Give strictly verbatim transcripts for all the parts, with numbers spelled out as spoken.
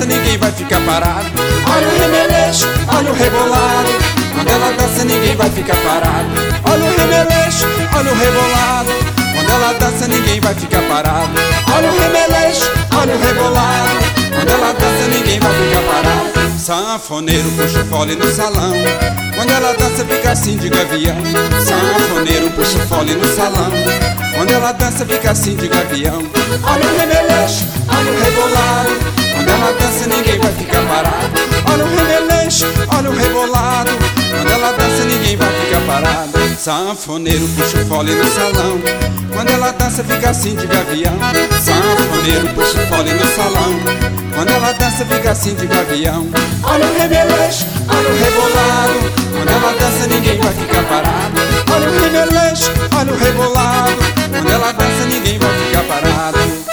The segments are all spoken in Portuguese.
dança ninguém vai ficar parado. Olha o remeleixo, olha o rebolado. Quando ela dança ninguém vai ficar parado. Olha o remeleixo, olha o rebolado. Quando ela dança ninguém vai ficar parado. Olha o remeleixo, olha o rebolado. Quando ela dança ninguém vai ficar parado. Sanfoneiro puxa o fole no salão. Quando ela dança fica assim de gavião. Sanfoneiro puxa o fole no salão. Quando ela dança fica assim de gavião. Olha o remeleixo, olha o rebolado. Quando ela dança ninguém vai ficar parado. Olha o remeleixo, olha o rebolado. Quando ela dança ninguém vai ficar parado. Sanfoneiro puxa o fole no salão. Quando ela dança fica assim de gavião. Sanfoneiro puxa o fole no salão. Quando ela dança fica assim de gavião. Olha o remeleixo, olha o rebolado. Quando ela dança ninguém vai ficar parado. Olha o remeleixo, olha o rebolado. Quando ela dança ninguém vai ficar parado.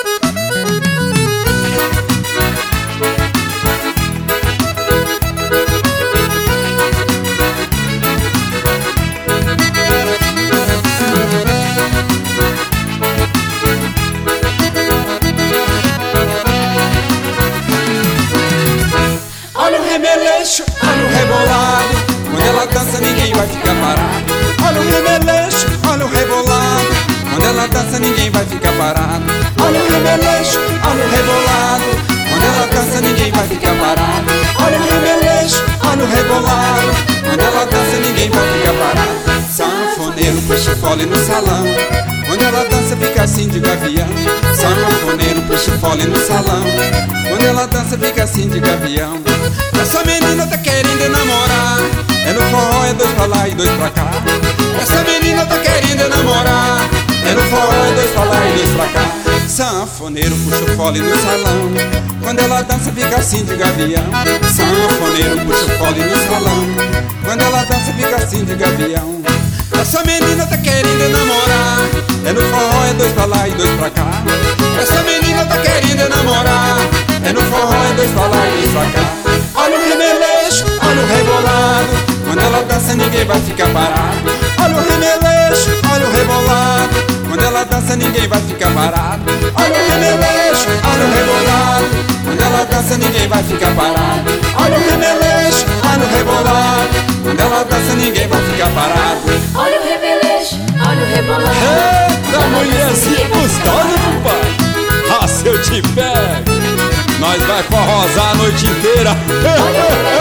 Olha o remeleixo, olha o rebolado. Quando ela dança ninguém vai ficar parado. Olha o remeleixo, olha o rebolado. Quando ela dança ninguém vai ficar parado. Olha o remeleixo, olha o rebolado. Quando ela dança ninguém vai ficar parado. Olha o remeleixo, olha o rebolado. Quando ela dança ninguém vai ficar parado. Sanfoneiro puxa o fole no salão. Quando ela dança fica assim de gavião. Sanfoneiro puxa o fole no salão. Quando ela dança fica assim de gavião. Essa menina tá querendo namorar. É no forró, é dois pra lá e dois pra cá. Essa menina tá querendo namorar. É no forró, é dois pra lá e dois pra cá. Sanfoneiro puxa o fole no salão. Quando ela dança fica assim de gavião. Sanfoneiro puxa o fole no salão. Quando ela dança fica assim de gavião. Essa menina tá querendo namorar. É no forró, é dois pra lá e dois pra cá. Essa menina tá querendo namorar. É no forró, é dois pra lá e dois pra cá. Olha o remeleixo, olha o rebolado. Quando ela dança ninguém vai ficar parado. Olha o remeleixo, olha o rebolado. Quando ela dança ninguém vai ficar parado. Olha o remeleixo, olha o rebolado. Quando ela dança ninguém vai ficar parado. Olha o remeleixo, olha o rebolado. Quando ela dança ninguém vai ficar parado. Olha o remeleixo, olha o rebolado. Eita, mulherzinha gostosa, compadre. Ah, se eu te pego, nós vai forrosar a noite inteira. Olha o remeleixo.